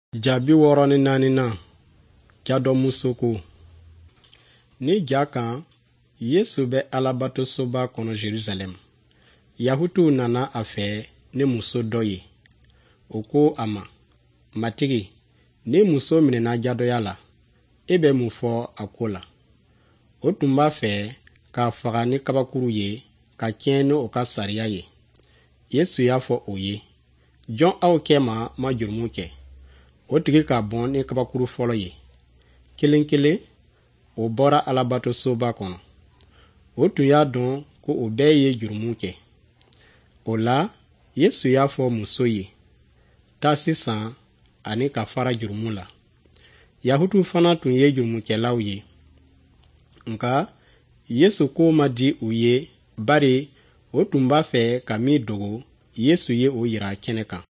Jabi wɔɔrɔ ni naani na ja dɔ musoko ni ja kan Yesu bɛ alabatosoba kɔnɔ Jerusalem. Yahudiw nana a fɛ ni muso dɔ ye. O ko a ma, matigi, ni muso minɛna jadɔya la, e bɛ mun fɔ a ko la? O tun b'a fɛ k'a faga ni kabakuru ye, ka tiɲɛ ni o ka sariya ye. Yesu y'a fɔ o ye, jɔn aw kɛ ma jurumu kɛ? O tigi ka bɔn ni kabakuru fɔlɔ ye. Kelen kelen, o bɔra alabatosoba kɔnɔ. O tun y'a dɔn ko o bɛɛ ye jurumu kɛ. O la, Yesu y'a fɔ muso ye, taa sisan ani ka fara jurumu la. Yahudiw fana tun ye jurumukɛlaw ye. Nka Yesu ko ma di u ye, bari o tun b'a fɛ ka min dogo, Yesu ye o yira kɛnɛ kan.